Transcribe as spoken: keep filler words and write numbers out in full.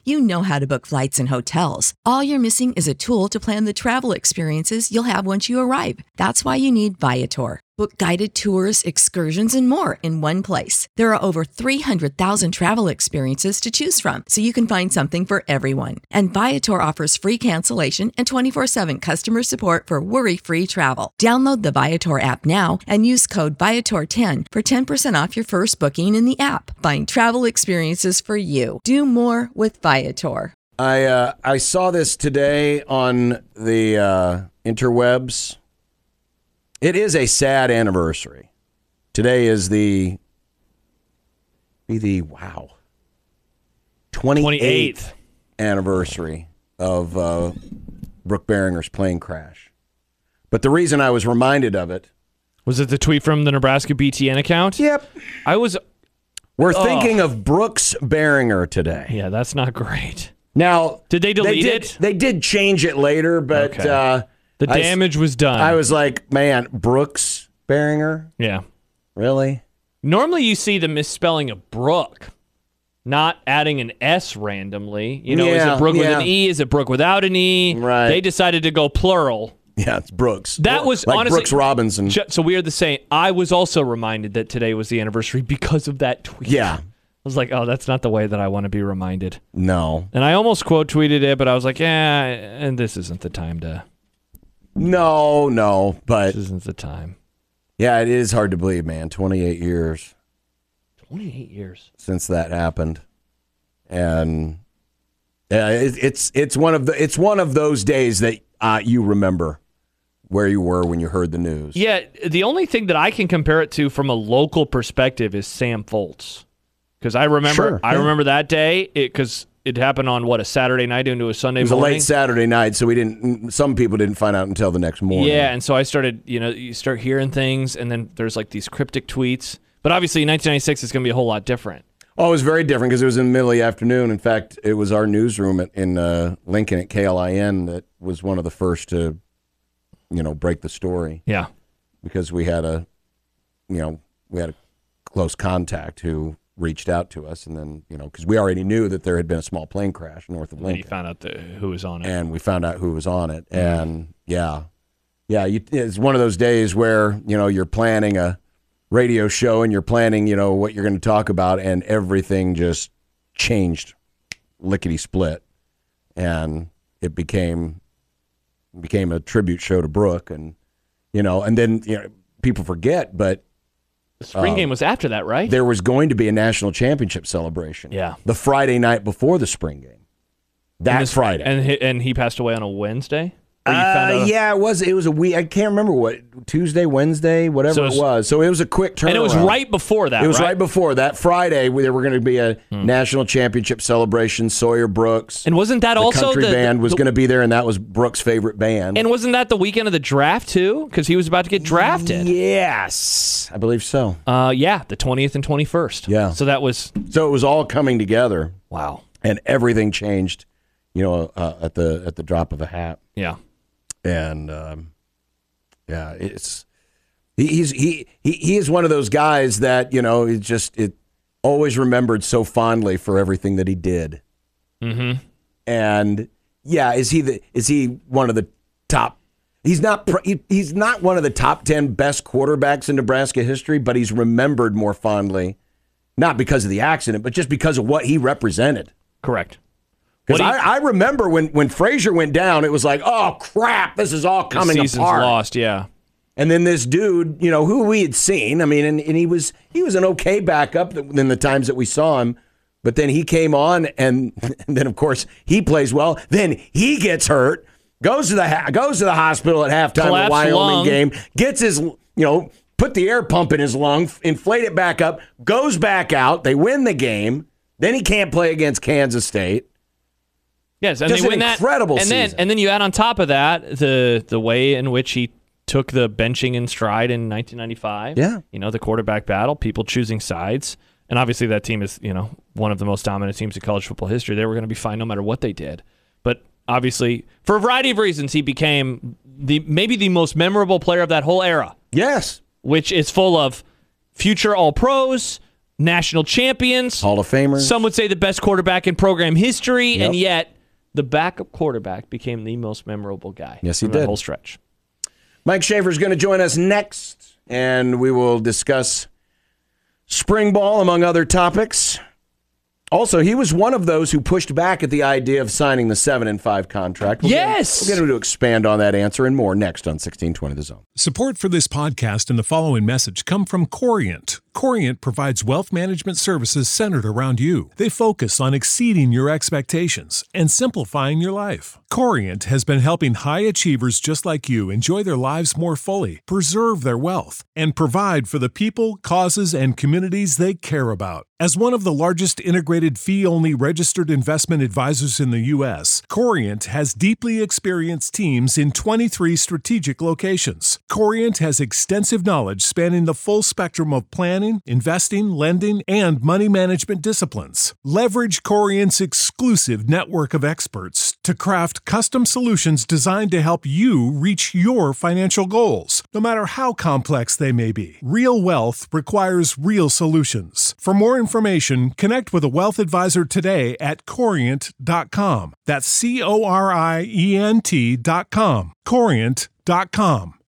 You know how to book flights and hotels. All you're missing is a tool to plan the travel experiences you'll have once you arrive. That's why you need Viator. Book guided tours, excursions, and more in one place. There are over three hundred thousand travel experiences to choose from, so you can find something for everyone. And Viator offers free cancellation and twenty-four seven customer support for worry-free travel. Download the Viator app now and use code Viator ten for ten percent off your first booking in the app. Find travel experiences for you. Do more with Viator. I uh, I saw this today on the uh, interwebs. It is a sad anniversary. Today is the be the wow twenty-eighth anniversary of uh, Brooke Behringer's plane crash. But the reason I was reminded of it was it the tweet from the Nebraska B T N account? Yep. I was. We're oh. thinking of Brooks Behringer today. Yeah, that's not great. Now, did they delete they did, it? They did change it later, but okay. uh, the damage I, was done. I was like, man, Brooks Behringer? Yeah. Really? Normally you see the misspelling of Brooke, not adding an S randomly. You know, yeah, is it Brooke yeah. with an E? Is it Brooke without an E? Right. They decided to go plural. Yeah, it's Brooks. That was like honestly Brooks Robinson. So we are the same. I was also reminded that today was the anniversary because of that tweet. Yeah. I was like, oh, that's not the way that I want to be reminded. No. And I almost quote tweeted it, but I was like, yeah, and this isn't the time to. No, no, but this isn't the time. Yeah, it is hard to believe, man. twenty-eight years. twenty-eight years since that happened, and yeah, it, it's it's one of the it's one of those days that uh, you remember where you were when you heard the news. Yeah, the only thing that I can compare it to from a local perspective is Sam Foltz, because I remember sure, I yeah. remember that day because it, it happened on what a Saturday night into a Sunday morning. It was morning. a late Saturday night, so we didn't. Some people didn't find out until the next morning. Yeah, and so I started, you know, you start hearing things, and then there's like these cryptic tweets. But obviously, in nineteen ninety-six, it's going to be a whole lot different. Oh, it was very different because it was in the middle of the afternoon. In fact, it was our newsroom at, in uh, Lincoln at K L I N that was one of the first to, you know, break the story. Yeah, because we had a, you know, we had a close contact who reached out to us, and then, you know, because we already knew that there had been a small plane crash north of Lincoln. And you found out the, who was on it, and we found out who was on it, and yeah, yeah, you, it's one of those days where, you know, you're planning a radio show and you're planning, you know, what you're going to talk about, and everything just changed lickety split, and it became became a tribute show to Brooke, and you know, and then, you know, people forget, but the spring uh, game was after that, right? There was going to be a national championship celebration. Yeah, the Friday night before the spring game. That and this, Friday, and he, and he passed away on a Wednesday. Or you Uh, found out yeah, it was. It was a week. I can't remember what Tuesday, Wednesday, whatever So it it's- was. So it was a quick turnaround. and it was right before that. It was right, right before that Friday. where There were going to be a Hmm. national championship celebration. Sawyer Brooks And wasn't that the also country the band was the- going to be there, and that was Brooks' favorite band. And wasn't that the weekend of the draft too? Because he was about to get drafted. Yes, I believe so. Uh, yeah, the twentieth and twenty-first. Yeah. So that was So it was all coming together. Wow. And everything changed, you know, uh, at the at the drop of a hat. Yeah. And um, yeah, it's he, he's he, he he is one of those guys that, you know, it just it always remembered so fondly for everything that he did. Mm-hmm. And yeah, is he the is he one of the top? He's not he, he's not one of the top ten best quarterbacks in Nebraska history, but he's remembered more fondly, not because of the accident, but just because of what he represented. Correct. Because What do you- I, I remember when, when Frazier went down, it was like, oh, crap, this is all coming The season's apart. lost, yeah. And then this dude, you know, who we had seen, I mean, and, and he was he was an okay backup in the times that we saw him, but then he came on, and, and then, of course, he plays well. Then he gets hurt, goes to the ha- goes to the hospital at halftime of the Collapsed Wyoming lung. game, gets his, you know, put the air pump in his lung, inflate it back up, goes back out. They win the game. Then he can't play against Kansas State. Yes, and Just they an win that. incredible and then season. and then you add on top of that the the way in which he took the benching in stride in nineteen ninety-five. Yeah. You know, the quarterback battle, people choosing sides. And obviously that team is, you know, one of the most dominant teams in college football history. They were going to be fine no matter what they did. But obviously, for a variety of reasons, he became the maybe the most memorable player of that whole era. Yes. Which is full of future All-Pros, national champions, Hall of Famers. Some would say the best quarterback in program history, Yep. and yet the backup quarterback became the most memorable guy. Yes, he from that did. whole stretch. Mike Schaefer's going to join us next, and we will discuss spring ball, among other topics. Also, he was one of those who pushed back at the idea of signing the seven and five contract. We'll Yes! Get, we'll get him to expand on that answer and more next on sixteen twenty The Zone. Support for this podcast and the following message come from Corient. Corient provides wealth management services centered around you. They focus on exceeding your expectations and simplifying your life. Corient has been helping high achievers just like you enjoy their lives more fully, preserve their wealth, and provide for the people, causes, and communities they care about. As one of the largest integrated fee-only registered investment advisors in the U S, Corient has deeply experienced teams in twenty-three strategic locations. Corient has extensive knowledge spanning the full spectrum of planning, investing, lending, and money management disciplines. Leverage Corient's exclusive network of experts to craft custom solutions designed to help you reach your financial goals, no matter how complex they may be. Real wealth requires real solutions. For more information, connect with a wealth advisor today at corient dot com. That's C O R I E N T dot com. corient dot com.